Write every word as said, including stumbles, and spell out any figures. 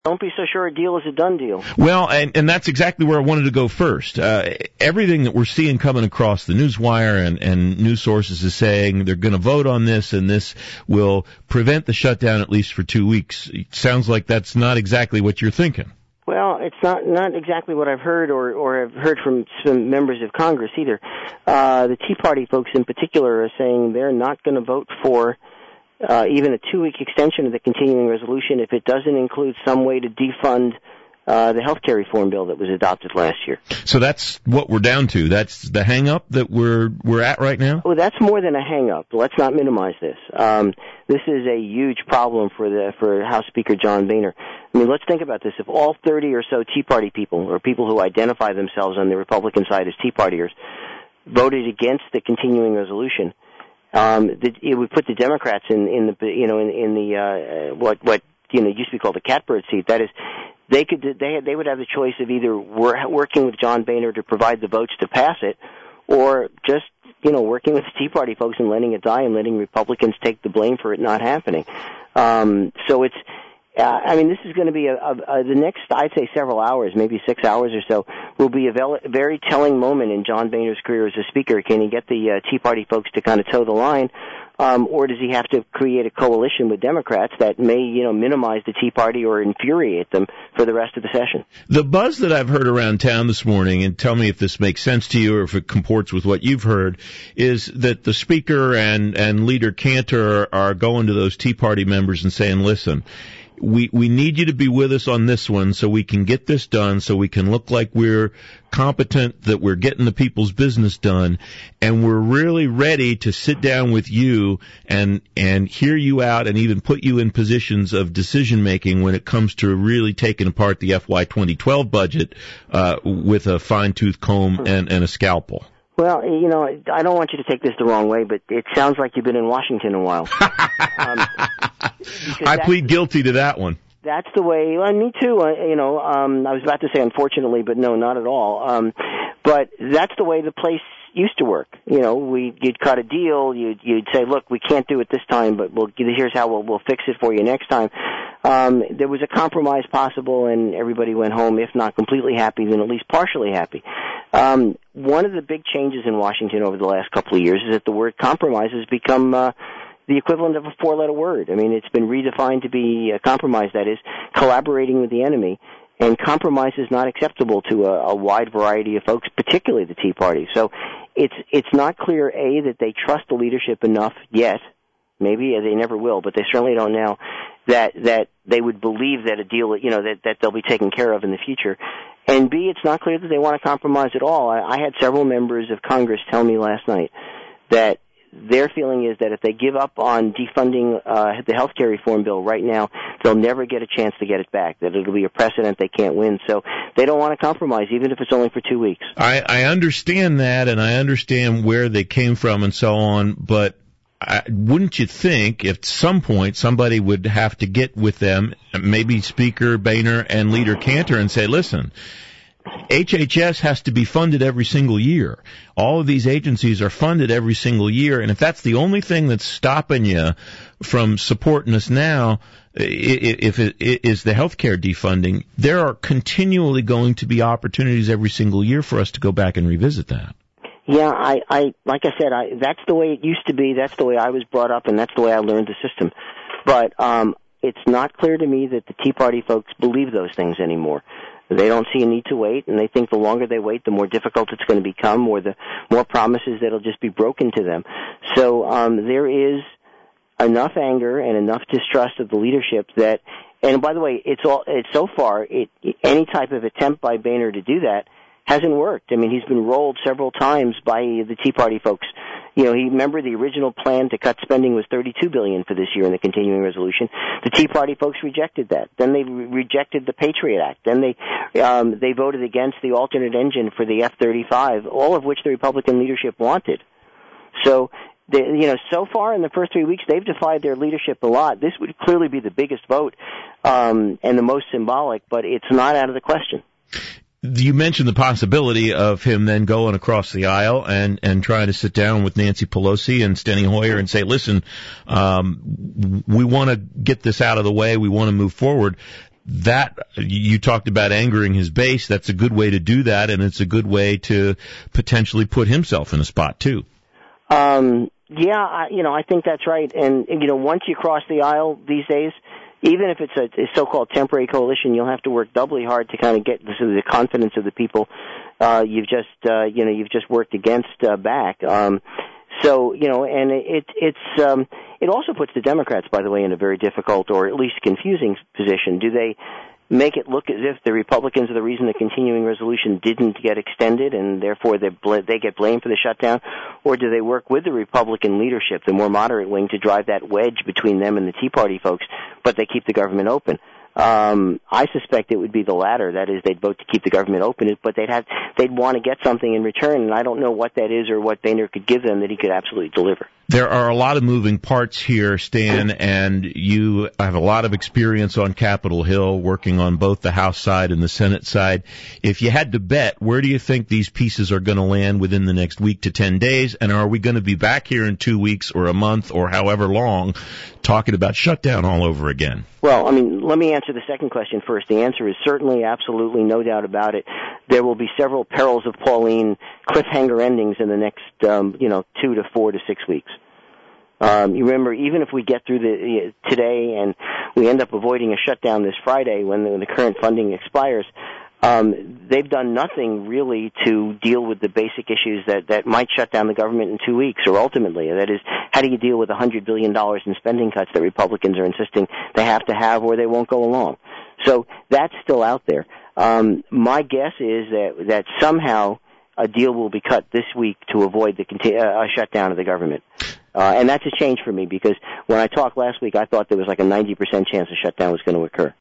don't be so sure a deal is a done deal. Well, and, and that's exactly where I wanted to go first. Uh, everything that we're seeing coming across the newswire and, and news sources is saying they're going to vote on this, and this will prevent the shutdown at least for two weeks. It sounds like that's not exactly what you're thinking. Well, it's not not exactly what I've heard or, or I've heard from some members of Congress either. Uh, the Tea Party folks in particular are saying they're not going to vote for Uh, even a two-week extension of the continuing resolution if it doesn't include some way to defund uh, the health care reform bill that was adopted last year. So that's what we're down to. That's the hang-up that we're we're at right now? Well, that's more than a hang-up. Let's not minimize this. Um, this is a huge problem for the for House Speaker John Boehner. I mean, let's think about this. If all thirty or so Tea Party people, or people who identify themselves on the Republican side as Tea Partiers, voted against the continuing resolution, Um, it would put the Democrats in, in the, you know, in, in the, uh, what, what, you know, used to be called the catbird seat. That is, they could, they had, they would have the choice of either working with John Boehner to provide the votes to pass it, or just, you know, working with the Tea Party folks and letting it die and letting Republicans take the blame for it not happening. Um, so it's, Uh, I mean, this is going to be a, a, a, the next, I'd say, several hours, maybe six hours or so, will be a vel- very telling moment in John Boehner's career as a speaker. Can he get the uh, Tea Party folks to kind of toe the line, um, or does he have to create a coalition with Democrats that may, you know, minimize the Tea Party or infuriate them for the rest of the session? The buzz that I've heard around town this morning, and tell me if this makes sense to you or if it comports with what you've heard, is that the speaker and, and Leader Cantor are going to those Tea Party members and saying, listen, We we need you to be with us on this one so we can get this done, so we can look like we're competent, that we're getting the people's business done, and we're really ready to sit down with you and and hear you out and even put you in positions of decision-making when it comes to really taking apart the F Y twenty twelve budget uh, with a fine-tooth comb and, and a scalpel. Well, you know, I don't want you to take this the wrong way, but it sounds like you've been in Washington a while. um, I plead guilty to that one. That's the way, well, me too, uh, you know, um, I was about to say unfortunately, but no, not at all. Um, but that's the way the place used to work. You know, we, you'd cut a deal, you'd, you'd say, look, we can't do it this time, but we'll, here's how we'll, we'll fix it for you next time. Um, there was a compromise possible, and everybody went home, if not completely happy, then at least partially happy. Um, one of the big changes in Washington over the last couple of years is that the word compromise has become, uh, the equivalent of a four-letter word. I mean, it's been redefined to be a compromise, that is, collaborating with the enemy, and compromise is not acceptable to a, a wide variety of folks, particularly the Tea Party. So it's it's not clear, A, that they trust the leadership enough yet, maybe they never will, but they certainly don't now, that that they would believe that a deal, you know, that, that they'll be taken care of in the future. And B, it's not clear that they want to compromise at all. I, I had several members of Congress tell me last night that their feeling is that if they give up on defunding uh, the health care reform bill right now, they'll never get a chance to get it back, that it'll be a precedent they can't win. So they don't want to compromise, even if it's only for two weeks. I, I understand that, and I understand where they came from and so on, but I, wouldn't you think at some point somebody would have to get with them, maybe Speaker Boehner and Leader Cantor, and say, listen, H H S has to be funded every single year. All of these agencies are funded every single year, and if that's the only thing that's stopping you from supporting us now, if it is the health care defunding, there are continually going to be opportunities every single year for us to go back and revisit that. Yeah, I, I like I said, I, that's the way it used to be. That's the way I was brought up, and that's the way I learned the system. But um, it's not clear to me that the Tea Party folks believe those things anymore. They don't see a need to wait, and they think the longer they wait, the more difficult it's going to become, or the more promises that'll just be broken to them. So um, there is enough anger and enough distrust of the leadership that, and by the way, it's all it's so far, it, any type of attempt by Boehner to do that hasn't worked. I mean, he's been rolled several times by the Tea Party folks. You know, he remember the original plan to cut spending was thirty-two billion dollars for this year in the continuing resolution. The Tea Party folks rejected that. Then they re- rejected the Patriot Act. Then they um, they voted against the alternate engine for the F thirty-five, all of which the Republican leadership wanted. So, they, you know, so far in the first three weeks, they've defied their leadership a lot. This would clearly be the biggest vote um, and the most symbolic, but it's not out of the question. You mentioned the possibility of him then going across the aisle and, and trying to sit down with Nancy Pelosi and Steny Hoyer and say, listen, um, we want to get this out of the way. We want to move forward. that you talked about angering his base. That's a good way to do that, and it's a good way to potentially put himself in a spot too. Um, yeah, I, you know, I think that's right. And, you know, once you cross the aisle these days, even if it's a, a so-called temporary coalition, you'll have to work doubly hard to kind of get the, the confidence of the people uh, you've just, uh, you know, you've just worked against uh, back. Um, so, you know, and it, it's, um, it also puts the Democrats, by the way, in a very difficult or at least confusing position. Do they make it look as if the Republicans are the reason the continuing resolution didn't get extended and therefore they bl- they get blamed for the shutdown? Or do they work with the Republican leadership, the more moderate wing, to drive that wedge between them and the Tea Party folks, but they keep the government open? Um, I suspect it would be the latter. That is, they'd vote to keep the government open, but they'd have, they'd want to get something in return, and I don't know what that is or what Boehner could give them that he could absolutely deliver. There are a lot of moving parts here, Stan, and you have a lot of experience on Capitol Hill, working on both the House side and the Senate side. If you had to bet, where do you think these pieces are going to land within the next week to ten days? And are we going to be back here in two weeks or a month or however long talking about shutdown all over again? Well, I mean, let me answer the second question first. The answer is certainly, absolutely, no doubt about it. There will be several perils of Pauline cliffhanger endings in the next, um, you know, two to four to six weeks. Um, you remember, even if we get through the uh, today and we end up avoiding a shutdown this Friday when the, when the current funding expires, um, they've done nothing really to deal with the basic issues that, that might shut down the government in two weeks or ultimately. That is, how do you deal with one hundred billion dollars in spending cuts that Republicans are insisting they have to have or they won't go along? So that's still out there. Um, my guess is that, that somehow a deal will be cut this week to avoid the conti- uh, a shutdown of the government. Uh, and that's a change for me because when I talked last week, I thought there was like a ninety percent chance a shutdown was going to occur.